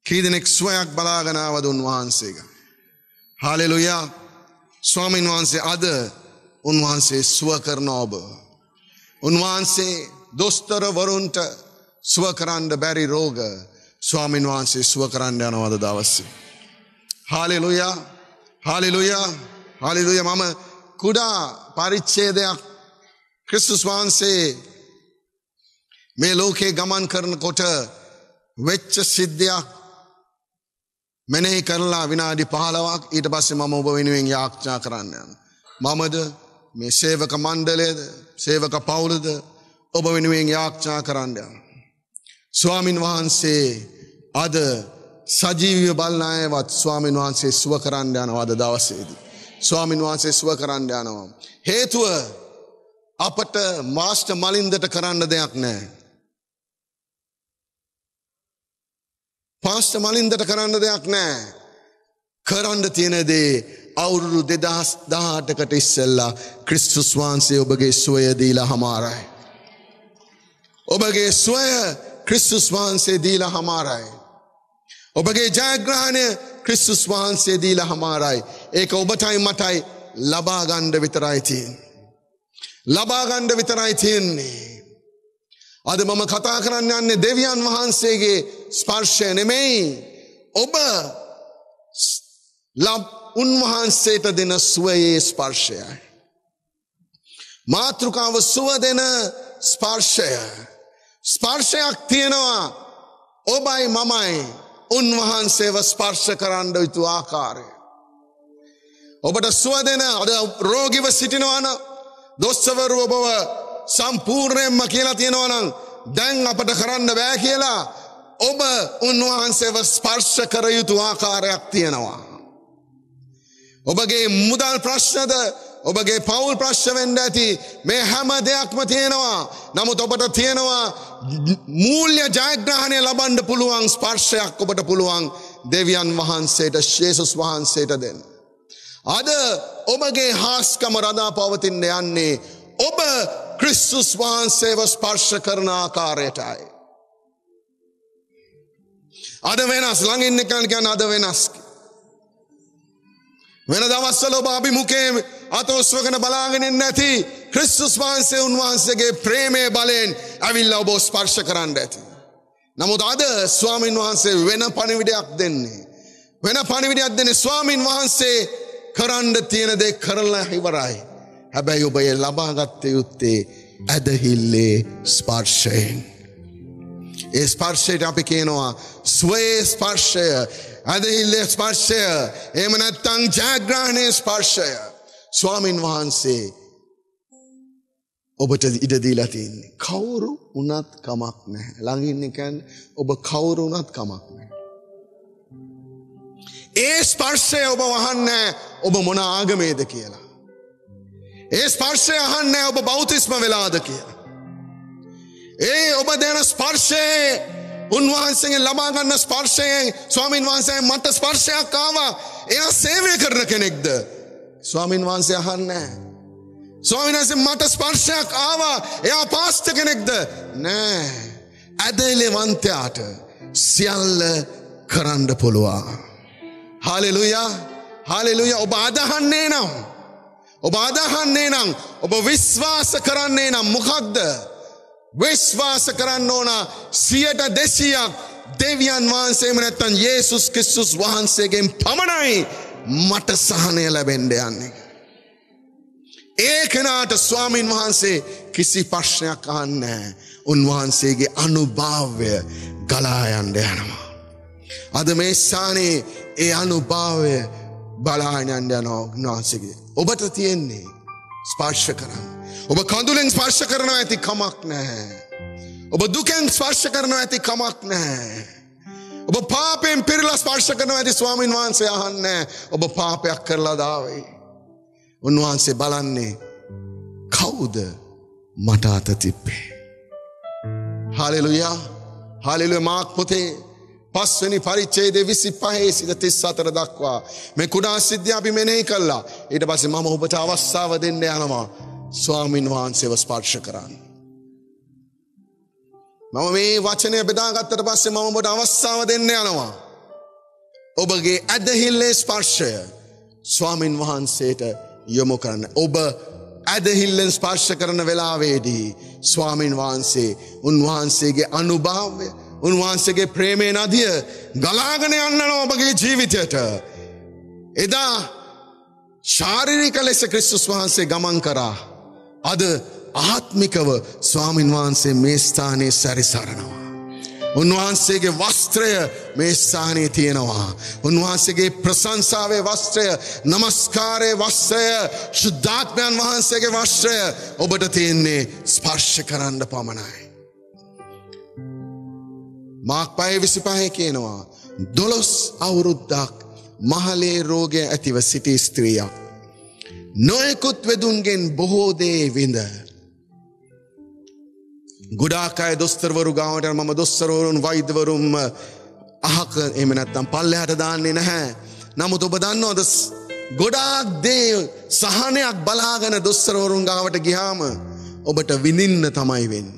කී දෙනෙක් සුවයක් බලාගෙන ආවද උන්වහන්සේග? හාලෙලුයා. ස්වාමීන් වහන්සේ අද උන්වහන්සේ සුව කරන ඔබ. උන්වහන්සේ දොස්තර වරුන්ට සුව කරන්න බැරි රෝග ස්වාමීන් වහන්සේ සුව කරන්න යනවාද දවසේ? හාලෙලුයා. හාලෙලුයා. හාලෙලුයා. මම කුඩා පරිච්ඡේදයක් ක්‍රිස්තුස් වහන්සේ මේ ලෝකේ ගමන් කරනකොට වෙච්ච සිද්ධියක් මෙනෙහි කරලා විනාඩි 15ක් ඊට පස්සේ මම ඔබ වෙනුවෙන් යාඥා කරන්න යනවා. මමද මේ සේවක මණ්ඩලයේද සේවක පවුලද ඔබ වෙනුවෙන් යාඥා කරන්න යනවා. ස්වාමින් වහන්සේ අද සජීවීව බලන අයවත් ස්වාමින් වහන්සේ සුව කරන්න යනවා අද දවසේදී. ස්වාමින් වහන්සේ සුව කරන්න යනවා. හේතුව අපට මාස්ටර් මලින්දට කරන්න දෙයක් නැහැ. පාස්ටර් මලින්දට කරන්න දෙයක් නැහැ. කරන්න තියෙන දේ අවුරුදු 2018කට ඉස්සෙල්ලා ක්‍රිස්තුස් වහන්සේ ඔබගේ සුවය දීලා හමාරයි. ඔබගේ සුවය ක්‍රිස්තුස් වහන්සේ දීලා හමාරයි. ඔබගේ ජයග්‍රහණය ක්‍රිස්තුස් වහන්සේ දීලා හමාරයි. ඒක ඔබටයි මටයි ලබා ගන්න විතරයි තියෙන්නේ. ලබා ගන්න විතරයි තියෙන්නේ. අද මම කතා කරන්න යන්නේ දෙවියන් වහන්සේගේ ස්පර්ශය නෙමෙයි. ඔබ උන්වහන්සේට දෙන සුවයේ ස්පර්ශයයි. මාතෘකාව සුව දෙන ස්පර්ශය. ස්පර්ශයක් තියෙනවා ඔබයි මමයි උන්වහන්සේව ස්පර්ශ කරන්න යුතු ආකාරය. ඔබට සුව දෙන අද රෝගීව සිටිනවා නම් දොස්තරවරු ඔබව සම්පූර්ණයෙන්ම කියලා තියෙනවා නම් දැන් අපට කරන්න බෑ කියලා ඔබ උන්වහන්සේව ස්පර්ශ කර යුතු ආකාරයක් තියෙනවා. ඔබගේ මුදල් ප්‍රශ්නද ඔබගේ පවුල් ප්‍රශ්න වෙන්න ඇති මේ හැම දෙයක්ම තියෙනවා. නමුත් ඔබට තියෙනවා මූල්‍ය ජයග්‍රහණය ලබන්න පුළුවන් ස්පර්ශයක් ඔබට පුළුවන් දෙවියන් වහන්සේට යේසුස් වහන්සේට දෙන්න. අද ඔබගේ හාස්කම රඳා පවතින්න යන්නේ ඔබ ක්‍රිස්තුස් වහන්සේව ස්පර්ශ කරන ආකාරයටයි. අද වෙනස් ළඟින් ඉන්න කෙනා කියන්නේ අද වෙනස්. වෙන දවස්වල ඔබ අභිමුඛයේ අතෝස්වගෙන බලාගෙන ඉන්නේ නැති ක්‍රිස්තුස් වහන්සේ උන්වහන්සේගේ ප්‍රේමයේ බලෙන් ඇවිල්ලා ඔබ ස්පර්ශ කරන්න ඇති. නමුත් අද ස්වාමින් වහන්සේ වෙන පණිවිඩයක් දෙන්නේ. වෙන පණිවිඩයක් දෙන්නේ ස්වාමින් වහන්සේ කරන්න තියෙන දේ කරලා ඉවරයි. හැබැයි ඔබ ඒ ලබාගත් යුත්තේ ඇදහිල්ලේ ස්පර්ශයෙන්. ඒ ස්පර්ශයට අපි කියනවා ස්වයේ ස්පර්ශය, ඇදහිල්ලේ ස්පර්ශය, එහෙම නැත්නම් ජයග්‍රහණයේ ස්පර්ශය. ස්වාමින් වහන්සේ ඔබට ඉඩ දීලා තියෙන්නේ. කවුරු වුණත් කමක් නැහැ. ළඟින් කියන්නේ ඔබ කවුරු වුණත් කමක් නැහැ. ඒ ස්පර්ශය ඔබ වහන්නේ ඔබ මොන ආගමේද කියලා. ඒ ස්පර්ශය අහන්නේ ඔබ බෞතිස්ම වෙලාද කියලා. ඒ ඔබ දෙන ස්පර්ශයේ උන්වහන්සේගෙන් ලබා ගන්න ස්පර්ශයෙන් ස්වාමින් වහන්සේ මට ස්පර්ශයක් ආවා. එයා සේවය කරන කෙනෙක්ද? ස්වාමින් වහන්සේ අහන්නේ. ස්වාමින් වහන්සේ මට ස්පර්ශයක් ආවා. එයා පාස්ටර් කෙනෙක්ද? නෑ. ඇදහිල්ලවන්තයාට සියල්ල කරන්න පුළුවන්. හාලෙලුයා. හාලෙලුයා. ඔබ අදහන්නේ නම් ඔබ විශ්වාස කරන්නේ නම් මොකක්ද? විශ්වාස කරන්න ඕන 100% දෙවියන් වහන්සේම නැත්තම් යේසුස් ක්‍රිස්තුස් වහන්සේගෙන් පමණයි මට සහනය ලැබෙන්න යන්නේ. ඒ කෙනාට ස්වාමින් වහන්සේ කිසි ප්‍රශ්නයක් අහන්නේ නැහැ. උන්වහන්සේගේ අනුභවය ගලා යන්න යනවා. අද මේ ස්ථානයේ ඒ අනුභවය බලාගෙන යනවා උන්වහන්සේගේ. ඔබට තියෙන්නේ ස්පර්ශ කරන්න. ඔබ කඳුලෙන් ස්පර්ශ කරනවා ඇති කමක් නැහැ. ඔබ දුකෙන් ස්පර්ශ කරනවා ඇති කමක් නැහැ. ඔබ පාපයෙන් පෙරලා ස්පර්ශ කරනවා ඇති ස්වාමින් වහන්සේ අහන්නේ ඔබ පාපයක් කරලා දාවේ. උන්වහන්සේ බලන්නේ කවුද මට අත තිබ්බේ. හාලෙලුයා. හාලෙලුයා. මාර්ක් පොතේ 5 වෙනි පරිච්ඡේදයේ 25 සිට 34 දක්වා මේ කුඩා සිද්ධිය අපි මෙනෙහි කළා. ඊට පස්සේ මම ඔබට අවස්ථාව දෙන්න යනවා ස්වාමින් වහන්සේව ස්පර්ශ කරන්න. මම මේ වචනය බෙදාගත්තට පස්සේ මම ඔබට අවස්ථාව දෙන්න යනවා. ඔබගේ ඇදහිල්ලේ ස්පර්ශය ස්වාමින් වහන්සේට යොමු කරන්න. ඔබ ඇදහිල්ලෙන් ස්පර්ශ කරන වෙලාවේදී ස්වාමින් වහන්සේ උන්වහන්සේගේ අනුභවය උන්වහන්සේගේ ප්‍රේමේ නදිය ගලාගෙන යනවා ඔබගේ ජීවිතයට. එදා ශාරීරික ලෙස ක්‍රිස්තුස් වහන්සේ ගමන් කරා. අද ආත්මිකව ස්වාමින් වහන්සේ මේ ස්ථානයේ සැරිසරනවා. උන්වහන්සේගේ වස්ත්‍රය මේ ස්ථානයේ තියෙනවා. උන්වහන්සේගේ ප්‍රශංසාවේ වස්ත්‍රය, නමස්කාරයේ වස්ත්‍රය, ශුද්ධාත්මයන් වහන්සේගේ වස්ත්‍රය ඔබට තියෙන්නේ ස්පර්ශ කරන්න පමණයි. මාක් 5:25 කියනවා 12 අවුරුද්දක් මහලේ රෝගය ඇතිව සිටි ස්ත්‍රියක් නොයෙකුත් වෙදුන්ගෙන් බොහෝ දේ විඳ. ගොඩාක් අය දොස්තරවරු ගාවට මම දොස්තරවරුන් වෛද්‍යවරුන් අහක එහෙම නැත්නම් පල්ලෙහාට දාන්නේ නැහැ. නමුත් ඔබ දන්නවද ගොඩාක් දේ සහනයක් බලාගෙන දොස්තරවරුන් ගාවට ගියාම ඔබට විඳින්න තමයි වෙන්නේ.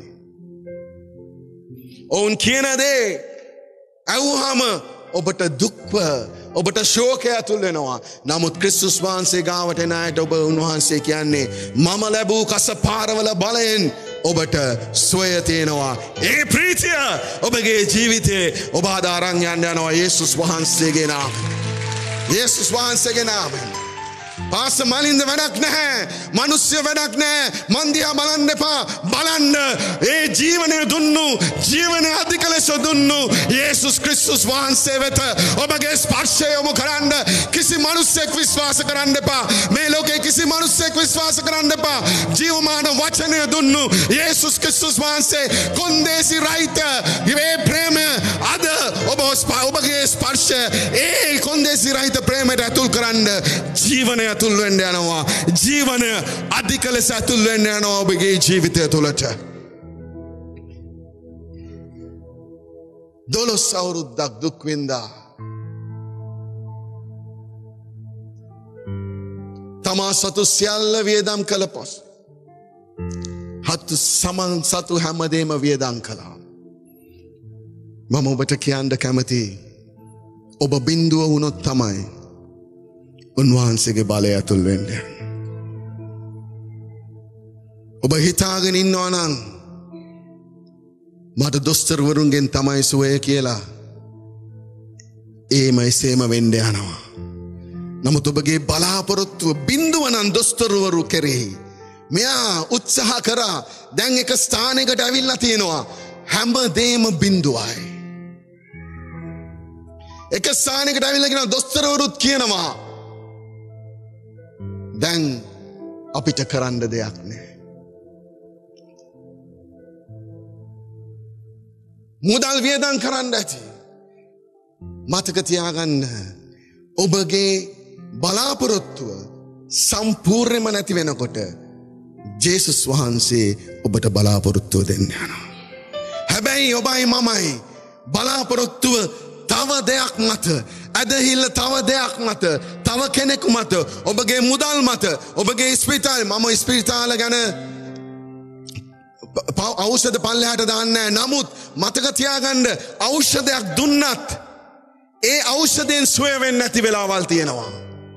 ඔවුන් කියන දේ ඇහුවම ඔබට දුක්ව ඔබට ශෝකය ඇතුල් වෙනවා. නමුත් ක්‍රිස්තුස් වහන්සේ ගාවට එන අයට ඔබ උන්වහන්සේ කියන්නේ මම ලැබූ කස පාරවල බලයෙන් ඔබට සොය තියෙනවා. ඒ ප්‍රීතිය ඔබගේ ජීවිතේ ඔබ අදාරන් යන්න යනවා යේසුස් වහන්සේගේ නාමයෙන්. යේසුස් වහන්සේගේ නාමයෙන්. පාස මලින්ද වැඩක් නැහැ. මිනිස්සු වැඩක් නැහැ. මන් දිහා බලන්න එපා. බලන්න ඒ ජීවනය දුන්නු, ජීවනය අධික ලෙස දුන්නු යේසුස් ක්‍රිස්තුස් වහන්සේ වෙත ඔබගේ ස්පර්ශය යොමු කරන්න. කිසි මිනිසෙක් විශ්වාස කරන්න එපා. මේ ලෝකේ කිසි මිනිසෙක් විශ්වාස කරන්න එපා. ජීවමාන වචනය දුන්නු යේසුස් ක්‍රිස්තුස් වහන්සේ කොන්දේසි රහිත මේ ප්‍රේමය අද ඔබගේ ස්පර්ශය ඒ කොන්දේසි රහිත ප්‍රේමයට ඇතුල් කරන්න ජීවනය ඇතුල් වෙන්න යනවා. ජීවනය අධික ලෙස ඇතුල් වෙන්න යනවා ඔබගේ ජීවිතය තුළට. 12 අවුරුද්දක් දුක් විඳා තමා සතු සියල්ල වියදම් කළ පසු සමන් සතු හැමදේම වියදම් කළා. මම ඔබට කියන්න කැමති ඔබ බිඳුව වුණොත් තමයි උන්වහන්සේගේ බලය ඇතුල් වෙන්නේ. ඔබ හිතාගෙන ඉන්නවා නම් මට දොස්තරවරුන්ගෙන් තමයි සුවය කියලා ඒම එසේම වෙන්න යනවා. නමුත් ඔබගේ බලාපොරොත්තුව බිඳුව නම් දොස්තරවරු කෙරෙහි මෙයා උත්සාහ කරා. දැන් එක ස්ථානයකට ඇවිල්ලා තියෙනවා හැමදේම බිඳුවයි. එක ස්ථානයකට ඇවිල්ලා කියනවා දොස්තරවරුත් කියනවා දැන් අපිට කරන්න දෙයක් නැහැ. මුදල් වියදම් කරන්න ඇති. මතක තියාගන්න ඔබගේ බලාපොරොත්තුව සම්පූර්ණයෙන්ම නැති වෙනකොට ජේසුස් වහන්සේ ඔබට බලාපොරොත්තුව දෙන්න යනවා. හැබැයි ඔබයි මමයි බලාපොරොත්තුව තව දෙයක් මත, ඇදහිල්ල තව දෙයක් මත, තව කෙනෙකු මත, ඔබගේ මුදල් මත, ඔබගේ ස්පිරිතාල මම ස්පිරිතාල ගැන ඖෂධ පල්ලෙහාට දාන්නේ නැහැ. නමුත් මතක තියාගන්න ඖෂධයක් දුන්නත් ඒ ඖෂධයෙන් සුවය වෙන්නේ නැති වෙලාවල් තියෙනවා.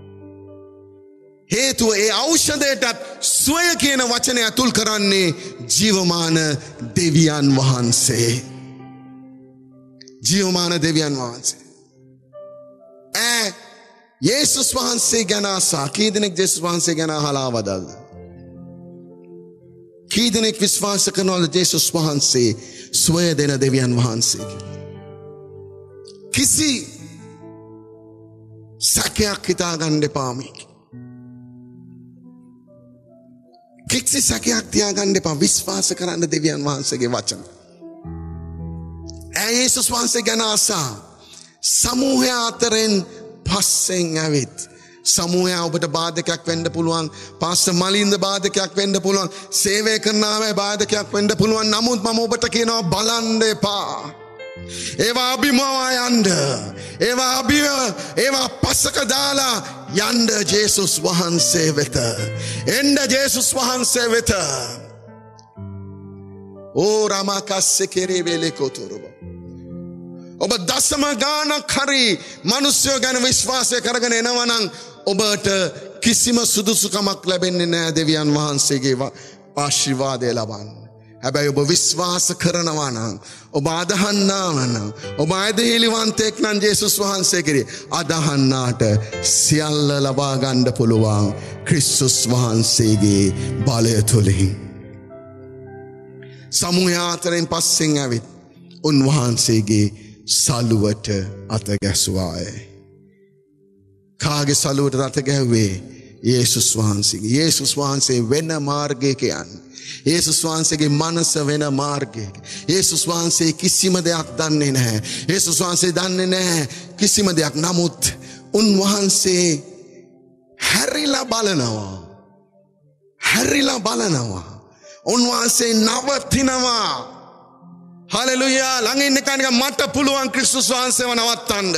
හේතුව ඒ ඖෂධයටත් සුවය කියන වචනය ඇතුල් කරන්නේ ජීවමාන දෙවියන් වහන්සේ. ජීවමාන දෙවියන් වහන්සේ. යේසුස් වහන්සේ ගැන අසා කී දෙනෙක් යේසුස් වහන්සේ ගැන අහලා වදාළද? කී දෙනෙක් විශ්වාස කරනවද යේසුස් වහන්සේ සුවය දෙන දෙවියන් වහන්සේ? කිසි සැකයක් හිතාගන්න එපා මේක. කිසි සැකයක් තියාගන්න එපා. විශ්වාස කරන්න දෙවියන් වහන්සේගේ වචන. යේසුස් වහන්සේ ගැන අසා සමූහය අතරින් පස්සෙන් ඇවිත් සමූහය ඔබට බාධකයක් වෙන්න පුළුවන්. පාස්ටර් මලින්ද බාධකයක් වෙන්න පුළුවන්. සේවය කරන අය බාධකයක් වෙන්න පුළුවන්. නමුත් මම ඔබට කියනවා බලන්න එපා. ඒවා අභිමවා යන්න. ඒවා පස්සක දාලා යන්න ජේසුස් වහන්සේ වෙත. එන්න ජේසුස් වහන්සේ වෙත. ඕ රාමකස්සේ කෙරේ වේලේ කොතුරුබ. ඔබ දසම ගානක් හරි මිනිස්සු ගැන විශ්වාසය කරගෙන එනවා නම් ඔබට කිසිම සුදුසුකමක් ලැබෙන්නේ නැහැ දෙවියන් වහන්සේගේ ආශිර්වාදය ලබන්න. හැබැයි ඔබ විශ්වාස කරනවා නම් ඔබ අදහන්නාම නම් ඔබ ඇදහිලිවන්තයෙක් නම් ජේසුස් වහන්සේ කෙරේ අදහන්නාට සියල්ල ලබා ගන්න පුළුවන් ක්‍රිස්තුස් වහන්සේගේ බලය තුලින්. සමූහය අතරින් පස්සෙන් ඇවිත් උන්වහන්සේගේ සලුවට අත ගැසුවාය. කාගේ සලුවට අත ගැහුවේ? යේසුස් වහන්සේගේ. යේසුස් වහන්සේ වෙන මාර්ගයක යන්නේ. යේසුස් වහන්සේගේ මනස වෙන මාර්ගයක. යේසුස් වහන්සේ කිසිම දෙයක් දන්නේ නැහැ. යේසුස් වහන්සේ දන්නේ නැහැ කිසිම දෙයක්. නමුත් උන්වහන්සේ හැරිලා බලනවා. හැරිලා බලනවා. උන්වහන්සේ නවතිනවා. හලෙලුයා. ළඟ ඉන්න කෙනෙක් මට පුළුවන් ක්‍රිස්තුස් වහන්සේව නවත්තන්න.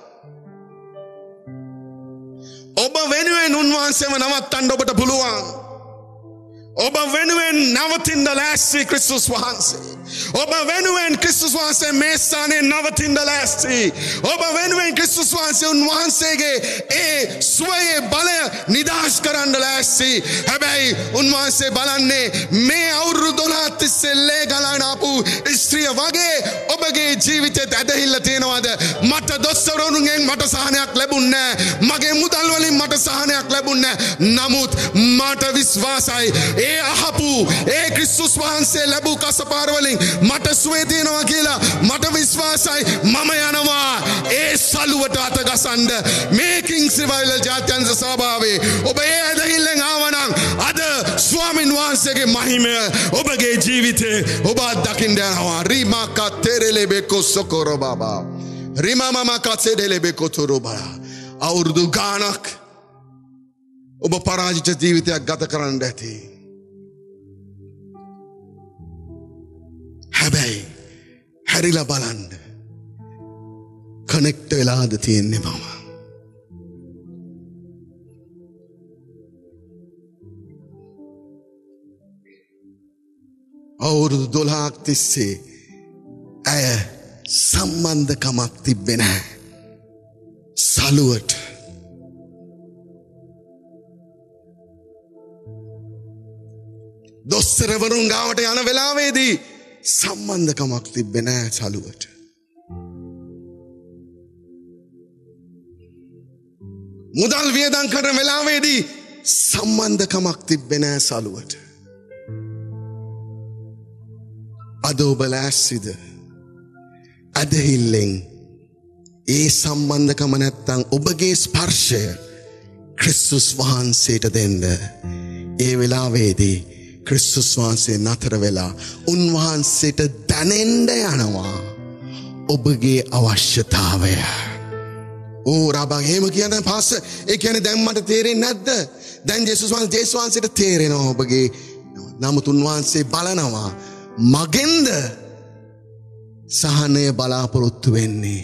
ඔබ වෙනුවෙන් උන්වහන්සේව නවත්තන්න ඔබට පුළුවන්. ඔබ වෙනුවෙන් නවතින්න ලෑස්ති ක්‍රිස්තුස් වහන්සේ. ඔබ වෙනුවෙන් ක්‍රිස්තුස් වහන්සේ මේ ස්ථානයේ නවතින්න ලෑස්ති. ඔබ වෙනුවෙන් ක්‍රිස්තුස් වහන්සේ උන්වහන්සේගේ ඒ සුවයේ බලය නිදහස් කරන්න ලෑස්ති. හැබැයි උන්වහන්සේ බලන්නේ මේ අවුරුදු 12 තිස්සේ ලේ ගලන ආපු ස්ත්‍රිය වගේ ඔබගේ ජීවිතේට ඇදහිල්ල තියෙනවද? මට දොස්තරුන්ගෙන් මට සහනයක් ලැබුණේ නැහැ. මගේ මුදල් වලින් මට සහනයක් ලැබුණේ නැහැ. නමුත් මට විශ්වාසයි ඒ අහපු ඒ ක්‍රිස්තුස් වහන්සේ ලැබූ කසපාර වලින් මට සුවේ තියෙනවා කියලා මට විශ්වාසයි. මම යනවා ඒ සලුවට අත ගසන්න. මේ කිංස් රිවයිවල් ජාත්‍යන්තර සභාවේ ඔබ ඒ ඇදහිල්ලෙන් ආවනම් අද ස්වාමීන් වහන්සේගේ මහිමය ඔබගේ ජීවිතේ ඔබ අත්දකින්න යනවා. රීමා කතෙරෙලෙබෙකෝ සොකරෝ බබා. රීමා මමා කතෙරෙලෙබෙකෝ තොරෝ බලා. අවුරුදු ගානක් ඔබ පරාජිත ජීවිතයක් ගත කරන්න ඇති. හැබැයි හැරිලා බලන්න කනෙක්ට් වෙලාද තියෙන්නේ මම. අවුරුදු 12ක් තිස්සේ ඇය සම්බන්ධකමක් තිබ්බේ නැහැ සලුවට. දොස්තරවරුන් ගාවට යන වෙලාවේදී සම්බන්ධකමක් තිබ්බේ නැහැ සලුවට. මුදල් වියදම් කරන වෙලාවේදී සම්බන්ධකමක් තිබ්බේ නැහැ සලුවට. අද ඔබ ලෑස්තිද? අදහිල්ලෙන් ඒ සම්බන්ධකම නැත්තම් ඔබගේ ස්පර්ශය ක්‍රිස්තුස් වහන්සේට දෙන්න. ඒ වෙලාවේදී ක්‍රිස්තුස් වහන්සේ නතර වෙලා උන්වහන්සේට දැනෙන්න යනවා ඔබගේ අවශ්‍යතාවය. ඕ රබන් එහෙම කියන්නේ පාස් ඒ කියන්නේ දැන් මට තේරෙන්නේ නැද්ද? දැන් ජේසුස් වහන්සේට තේරෙනවා ඔබගේ. නමුත් උන්වහන්සේ බලනවා මගෙන්ද සහනය බලාපොරොත්තු වෙන්නේ.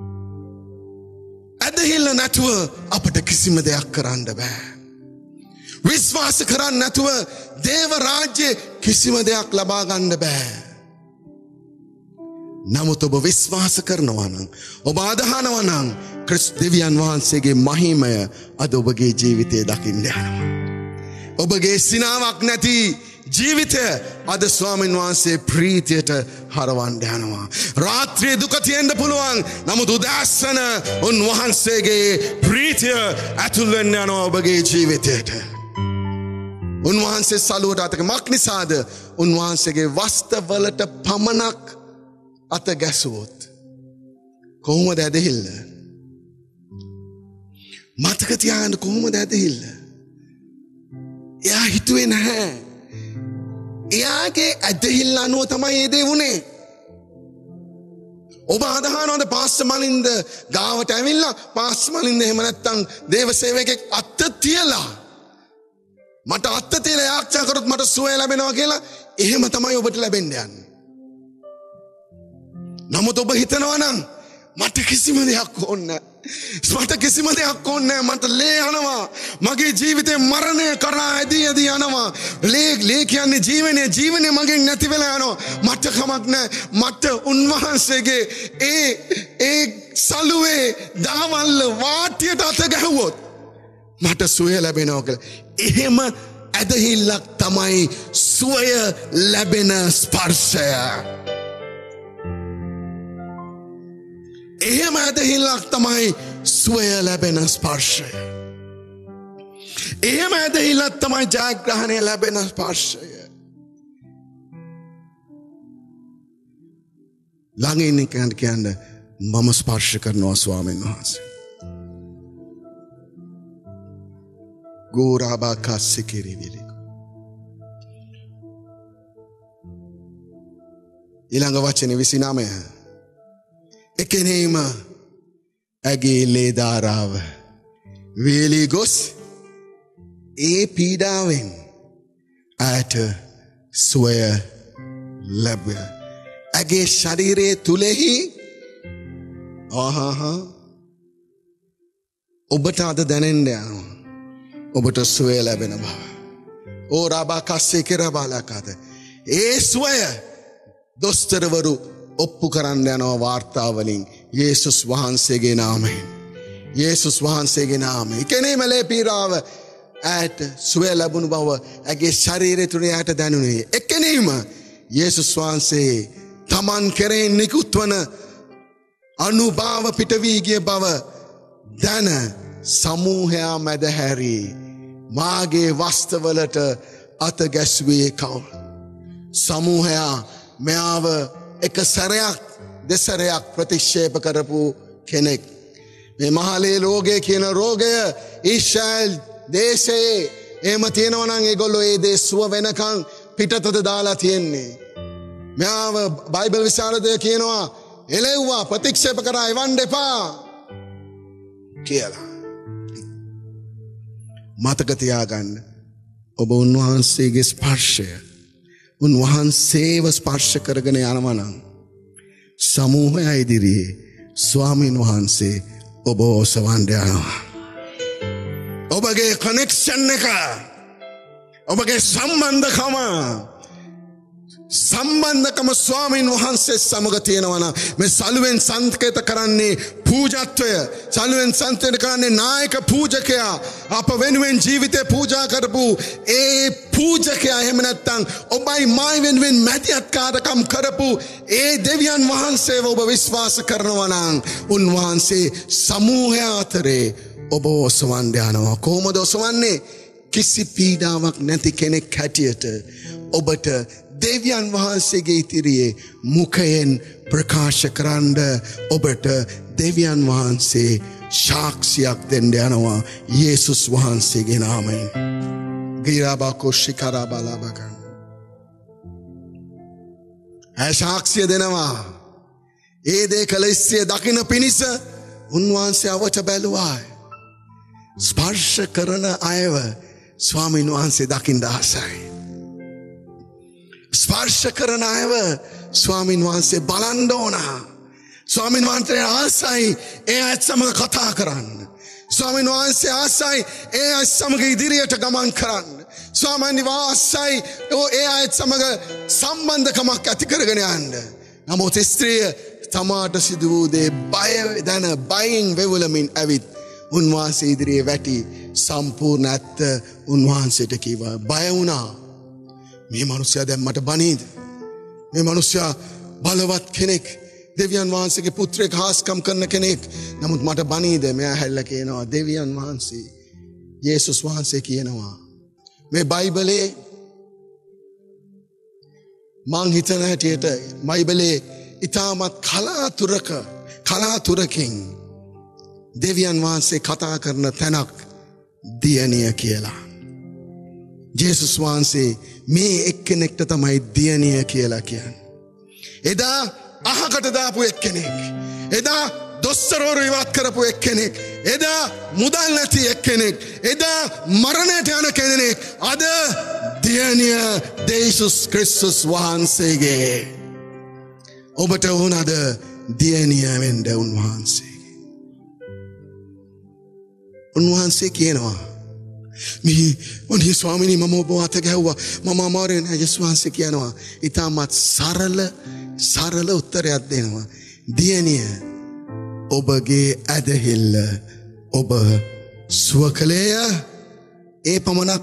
ඇදහිල්ල නැතුව අපට කිසිම දෙයක් කරන්න බෑ. විශ්වාස කරන්න නැතුව දේව රාජ්‍යයේ කිසිම දෙයක් ලබා ගන්න බෑ. නමුත් ඔබ විශ්වාස කරනවා නම් ඔබ අදහනවා නම් ක්‍රිස්තු දෙවියන් වහන්සේගේ මහිමය අද ඔබගේ ජීවිතේ දකින්න යනවා. ඔබගේ සිනාවක් නැති ජීවිතය අද ස්වාමීන් වහන්සේ ප්‍රීතියට හරවන්න යනවා. රාත්‍රියේ දුක තියෙන්න පුළුවන්. නමුත් උදෑසන උන්වහන්සේගේ ප්‍රීතිය ඇතුල් වෙන්න යනවා ඔබගේ ජීවිතයට. උන්වහන්සේ සලුවට අත මක් නිසාද? උන්වහන්සේගේ වස්ත්‍රවලට පමණක් අත ගැසුවොත් කොහොමද ඇදහිල්ල? මතක තියාගන්න කොහොමද ඇදහිල්ල? එයා හිතුවේ නැහැ. එයාගේ ඇදහිල්ල අනුව තමයි ඒ දේ වුණේ. ඔබ අදහනවද පාස්ටර් මලින්ද ගාවට ඇවිල්ලා පාස්ටර් මලින්ද එහෙම නැත්තම් දේව සේවකෙක් අත්ත තියලා මට අත්ත තියලා යාච්ඡා කරොත් මට සුවය ලැබෙනවා කියලා එහෙම තමයි ඔබට ලැබෙන්න යන්නේ. නමුත් ඔබ හිතනවා නම් මට කිසිම දෙයක් ඕනේ නැහැ. මට කිසිම දෙයක් ඕනේ මට ලේ යනවා මගේ ජීවිතේ මරණය කරා ඇදී යනවා ලේ කියන්නේ ජීවනය මගෙන් නැති වෙලා යනවා මට කමක් නැහැ මට උන්වහන්සේගේ ඒ සලුවේ දාවල්ල වාටියට අත ගැහුවොත් මට සුවය ලැබෙනවා කියලා එහෙම ඇදහිල්ලක් තමයි සුවය ලැබෙන ස්පර්ශය එහෙම ඇදහිල්ලක් තමයි සුවය ලැබෙන ස්පර්ශය. එහෙම ඇදහිල්ලක් තමයි ජයග්‍රහණය ලැබෙන ස්පර්ශය. ළඟින් ඉන්න කියන්නේ මම ස්පර්ශ කරනවා ස්වාමීන් වහන්සේ. ගෝරාබා කස්සිකිරි විලි. ඊළඟ වචනේ 29 එකෙනීම ඇගේ ලේ ධාරාව වේලී ගොස් ඒ පීඩාවෙන් ඇයට සුවය ලැබුවා ඇගේ ශරීරයේ තුලෙහි ඔබට අද දැනෙන්න යනවා ඔබට සුවය ලැබෙන බව ඕ රාබා කස්සේ කියලා බලකද ඒ සුවය දොස්තරවරු ඔප්පු කරන්න යනවා වාර්තාවලින් යේසුස් වහන්සේගේ නාමයෙන් යේසුස් වහන්සේගේ නාමයෙන් කෙනෙම ලේ පීඩාව ඇයට සුවය ලැබුණු බව ඇගේ ශරීරය තුල ඇයට දැනුනේ එකෙනෙම යේසුස් වහන්සේ තමන් කෙරෙන් නිකුත් වන අනුභව පිට වී ගිය බව දැන සමූහයා මැද හැරී මාගේ වස්ත්‍රවලට අත ගැසුවේ කවුද සමූහයා මෙයාව එක සැරයක් දෙසරයක් ප්‍රතික්ෂේප කරපු කෙනෙක් මේ මහලේ රෝගය කියන රෝගය ඊශ්‍රායල් දේශයේ එහෙම තියෙනවා නම් ඒගොල්ලෝ ඒ දේ සුව වෙනකන් පිටතට දාලා තියෙන්නේ මෙයාව බයිබල් විශාරදය කියනවා එළෙව්වා ප්‍රතික්ෂේප කරා එවන්න එපා කියලා මතක තියාගන්න ඔබ උන්වහන්සේගේ ස්පර්ශය උන්වහන්සේව ස්පර්ශ කරගෙන යනවා නම් සමූහය ඉදිරියේ ස්වාමීන් වහන්සේ ඔබ ඔසවන්න යනවා ඔබගේ කනෙක්ෂන් එක ඔබගේ සම්බන්ධකම ස්වාමීන් වහන්සේ සමග තියෙනවා නම් මේ සලුවෙන් සංකේත කරන්නේ පූජත්වය සලුවෙන් සංකේත කරන්නේ නායක පූජකයා අප වෙනුවෙන් ජීවිතේ පූජා කරපු ඒ පූජකයා එහෙම නැත්නම් ඔබයි මයි වෙනුවෙන් මැදිහත්කාරකම් කරපු ඒ දෙවියන් වහන්සේව ඔබ විශ්වාස කරනවා නම් උන්වහන්සේ සමූහය අතරේ ඔබ ඔසවන්න යනවා කොහොමද ඔසවන්නේ කිසි පීඩාවක් නැති කෙනෙක් හැටියට ඔබට දෙවියන් වහන්සේගේ ඉදිරියේ මුඛයෙන් ප්‍රකාශ කරන්න ඔබට දෙවියන් වහන්සේ සාක්ෂියක් දෙන්න යනවා යේසුස් වහන්සේගේ නාමයෙන් ගිරාබකෝ ශිකරබලබකන් සාක්ෂිය දෙනවා ඒ දේ කලස්සිය දකින්න පිණිස උන්වහන්සේ අවත බැලුවා ස්පර්ශ කරන අයව ස්වාමීන් වහන්සේ දකින්න ආසයි ස්පර්ශ කරන අයව ස්වාමීන් වහන්සේ බලන්න ඕන ස්වාමීන් වහන්සේ ආසයි ඒ අයත් සමග කතා කරන්න ස්වාමීන් වහන්සේ ආසයි ඒ අයත් සමග ඉදිරියට ගමන් කරන්න ස්වාමීන් වහන්සේ ඒ අයත් සමග සම්බන්ධකමක් ඇති කරගෙන යන්න නමුත් ස්ත්‍රිය තමාට සිදු වූ දේ බය දැන බයින් වෙවුලමින් ඇවිත් උන්වහන්සේ ඉදිරියේ වැටි සම්පූර්ණ ඇත්ත උන්වහන්සේට කිව්වා බය වුණා මේ මිනිසයා දැන් මට බනීද මේ මිනිසයා බලවත් කෙනෙක් දෙවියන් වහන්සේගේ පුත්‍රයෙක් හාස්කම් කරන කෙනෙක් නමුත් මට බනීද මෙයා හැල්ලා කියනවා දෙවියන් වහන්සේ යේසුස් වහන්සේ කියනවා මේ බයිබලයේ මං හිතන හැටියට බයිබලයේ ඊටමත් කලාතුරකින් දෙවියන් වහන්සේ කතා කරන තැනක් දියණිය කියලා යේසුස් වහන්සේ මේ එක්කෙනෙක්ට තමයි දියණිය කියලා කියන්නේ. එදා අහකට දාපු එක්කෙනෙක්. එදා දොස්තරවරු ඉවත් කරපු එක්කෙනෙක්. එදා මුදල් නැති එක්කෙනෙක්. එදා මරණයට යන කෙනෙක්. අද දියණිය යේසුස් ක්‍රිස්තුස් වහන්සේගේ. ඔබට වුණාද දියණිය වෙන්න උන්වහන්සේගේ. උන්වහන්සේ කියනවා මේ ස්වාමීනි මම ඔබ අත ගැහුවා මම අමාරුයි නෑ. යේසුස් වහන්සේ කියනවා ඊටමත් සරල උත්තරයක් දෙනවා. දියණිය ඔබගේ ඇදහිල්ල ඔබ සුව කළේය. ඒ පමණක්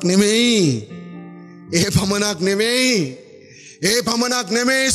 නෙමෙයි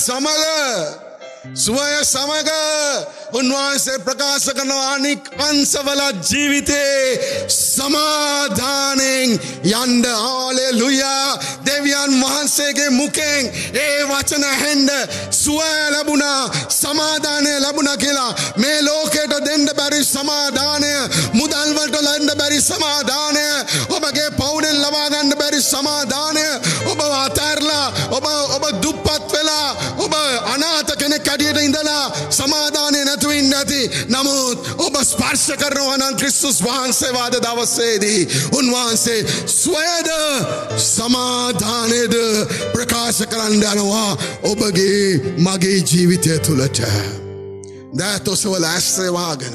සුවය සමග උන්වහන්සේ ප්‍රකාශ කරන අනික් අංශවල ජීවිතේ සමාදානෙන් යන්න. හාලෙලුයා. දෙවියන් වහන්සේගේ මුඛෙන් ඒ වචන ඇහෙන්න සුවය ලැබුණා, සමාදානය ලැබුණා කියලා. මේ ලෝකයට දෙන්න බැරි සමාදානය, මුදල් වලට ලැබෙන්න බැරි සමාදානය, ඔබගේ පවුලෙන් ලබා ගන්න බැරි සමාදානය, ඔබ අතහැරලා ඔබ දුප්පත් වෙලා ඔබ අනාථ කෙනෙක් හැටියට ඉඳලා සමාදානය නැතුව ඉන්න ඇති. නමුත් ඔබ ස්පර්ශ කරනවා නම් ක්‍රිස්තුස් වහන්සේ වාද දවසේදී උන්වහන්සේ සුවයද සමාදානයද ප්‍රකාශ කරන්න යනවා ඔබගේ මගේ ජීවිතය තුළට. දෑත් ඔසවල ඇස්සේ වහගෙන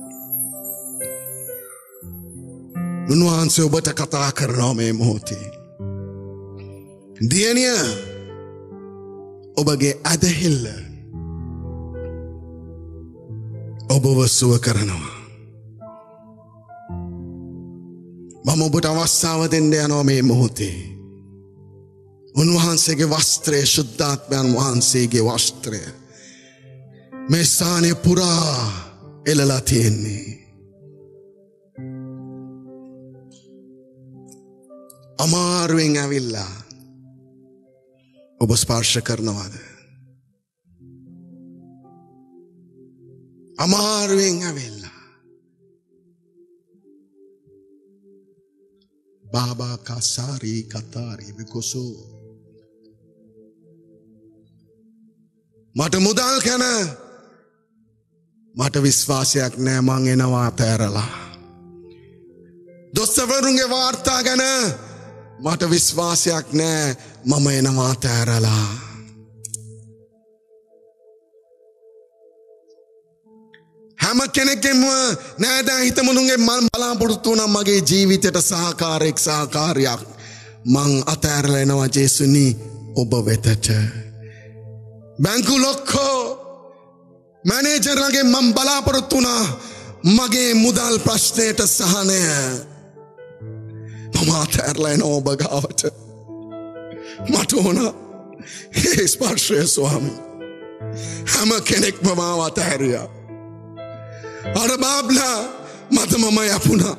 උන්වහන්සේ ඔබට කතා කරනවා මේ මොහොතේ. දියණිය ඔබගේ ඇදහිල්ල ඔබව සුව කරනවා. මම ඔබට අවස්ථාව දෙන්න යනවා මේ මොහොතේ. උන්වහන්සේගේ වස්ත්‍රය, ශුද්ධාත්මයන් වහන්සේගේ වස්ත්‍රය මේ ස්ථානය පුරා එළලා තියෙන්නේ. අමාරුවෙන් ඇවිල්ලා ඔබ ස්පර්ශ කරනවාද? අමාරුවෙන් ඇවිල්ලා බාබා කසාරි කතාරි බිකොසෝ මට මුදල් කන මට විශ්වාසයක් නෑ මං එනවා අතෑරලා. දොස්තරවරුන්ගේ වාර්තා ගැන මට විශ්වාසයක් නෑ මම එනවා අතෑරලා. හැම කෙනෙක්ගේම නෑදෑ හිතමුණුන්ගේ මම බලාපොරොත්තු වුණා මගේ ජීවිතයට සහකාරියක් මං අතෑරලා එනවා ජේසුනි ඔබ වෙතට. බැංකු ලොක්කෝ මැනේජර්ලගේ මම බලාපොරොත්තු වුණා මගේ මුදල් ප්‍රශ්නයට සහනය. මම අතෑරලා එනවා ඔබ ගාවට. මට ඕන ඒ ස්පර්ශය ස්වාමී. හැම කෙනෙක්ම මාව අතෑරියා. අර බාබ්ලා මත මම යපුණා.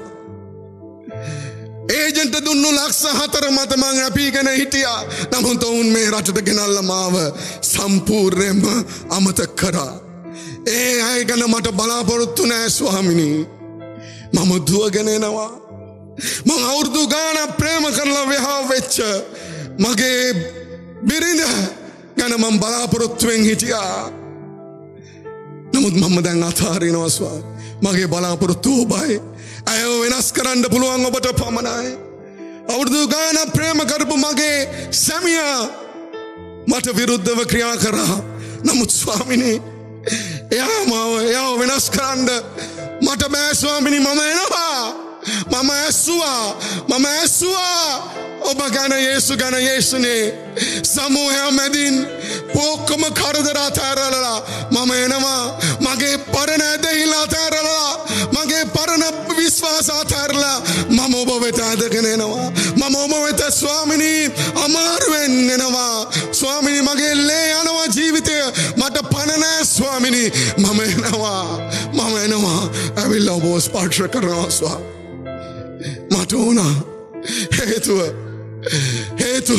ඒජන්ට දුන්නු ලක්ෂ 4 මත මං අපීගෙන හිටියා. නමුත් ඔවුන් මේ රටට ගෙනල්ලා මාව සම්පූර්ණයෙන්ම අමතක කරා. ඒ අය ගැන මට බලාපොරොත්තු නෑ ස්වාමිනී. මම දුවගෙන එනවා. මං අවුරුදු ගානක් ප්‍රේම කරලා විවාහ වෙච්ච මගේ බිරිඳ ගැන මං බලාපොරොත්තුවෙන් හිටියා. නමුත් මම දැන් අතාරිනවා ස්වාමී. මගේ බලාපොරොත්තු ඔබයි. අයව වෙනස් කරන්න පුළුවන් ඔබට පමණයි. අවුරුදු ගානක් ප්‍රේම කරපු මගේ සැමියා මට විරුද්ධව ක්‍රියා කරා. නමුත් ස්වාමිනී එයාව වෙනස් කරන්න මට බෑ ස්වාමිනී. මම එනවා. මම ඇස්සුවා ඔබ ගැන යේසු ගැන යේසුනේ සමූහය මැදින් පොක්කම කරදර අතෑරලා මම එනවා. මගේ පරණ ඇදහිල්ල අතෑරලා මගේ පරණ විශ්වාස අතෑරලා මම ඔබ වෙත ඇදගෙන එනවා. මම ඔබ වෙත ස්වාමිනී අමාරුවෙන් එනවා. ස්වාමිනී මගේ ලේ යනවා ජීවිතය මට පණ නෑ ස්වාමිනී. මම එනවා ඇවිල්ලා ඔබ ස්පර්ශ කරනවා ස්වාමී. මට ඕනා හේතුව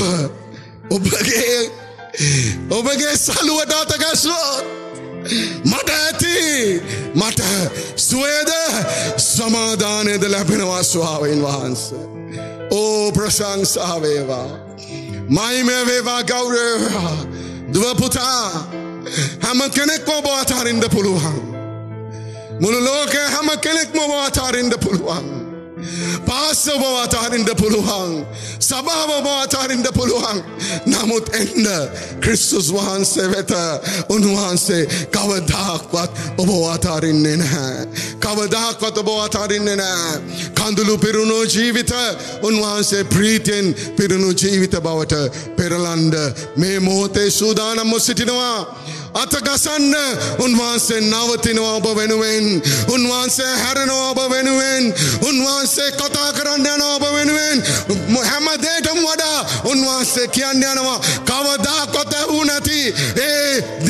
ඔබගේ සලුවට අත ගැස්සුවොත් මට ඇති මට සුවයද සමාදානයද ලැබෙනවා ස්වාමීන් වහන්සේ. ඕ ප්‍රශංසා වේවා මහිමය වේවා ගෞරවය වේවා. දුව පුතා හැම කෙනෙක්ම ඔබ අතහරින්න පුළුවන්. මුළු ලෝකේ හැම කෙනෙක්ම ඔබ අතහරින්න පුළුවන්. පාසව අතහරින්න පුළුවන්. සභාව අතහරින්න පුළුවන්. නමුත් එන්න ක්‍රිස්තුස් වහන්සේ වෙත. උන්වහන්සේ කවදාක්වත් ඔබ අතහරින්නේ නැහැ. කවදාක්වත් ඔබ අතහරින්නේ නැහැ. කඳුළු පිරුණු ජීවිත උන්වහන්සේ ප්‍රීතියෙන් පිරුණු ජීවිත බවට පෙරලන්න මේ මොහොතේ සූදානම්ව සිටිනවා. අතගසන්න උන්වහන්සේ නවතිනවා ඔබ වෙනුවෙන්. උන්වහන්සේ හැරෙනවා ඔබ වෙනුවෙන්. උන්වහන්සේ කතා කරන්න යනවා ඔබ වෙනුවෙන්. හැම දෙයකටම වඩා උන්වහන්සේ කියන්න යනවා කවදාකවත් වූ නැති ඒ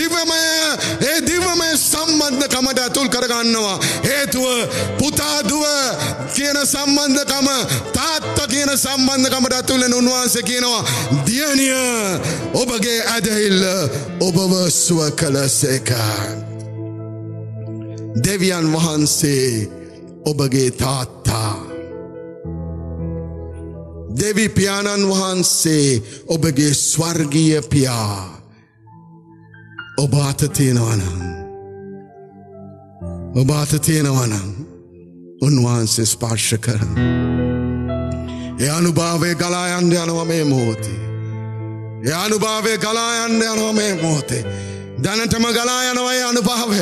දිවමය සම්බන්ධකමට ඇතුල් කරගන්නවා. හේතුව පුතා දුව කියන සම්බන්ධකම, තාත්තා කියන සම්බන්ධකමට ඇතුල් වෙන උන්වහන්සේ කියනවා දියණිය ඔබගේ ඇදහිල්ල ඔබව සුව කළසේක. දෙවියන් වහන්සේ ඔබගේ තාත්තා. දෙවි පියාණන් වහන්සේ ඔබගේ ස්වර්ගීය පියා. ඔබ අත තියෙනවා නම්, ඔබ අත තියෙනවා නම් උන්වහන්සේ ස්පර්ශ කරන ඒ අනුභවය ගලා යන්න යනවා මේ මොහොතේ. ඒ අනුභවය ගලා යන්න යනවා මේ මොහොතේ. දැනටම ගලා යනවා ඒ අනුභවය.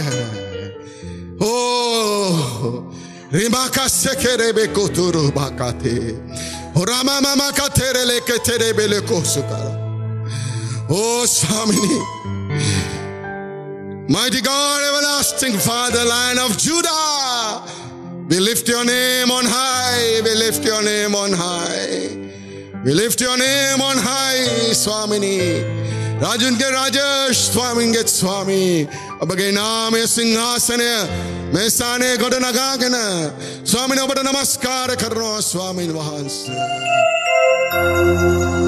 රිමාකස්සකරෙබෙ කොතුරු බකතේ රාමමම කතරෙලෙ කතරෙබෙලෙ කොසුකර. ස්වාමිනී, mighty God, everlasting Father, Lion of Judah, we lift your name on high. We lift your name on high. We lift your name on high, Swamini. Rajunge Rajesh, Swaminge Swami. Abage naam singhasane mesane godanagagana. Swamini obata namaskar karno Swamin Vahanse.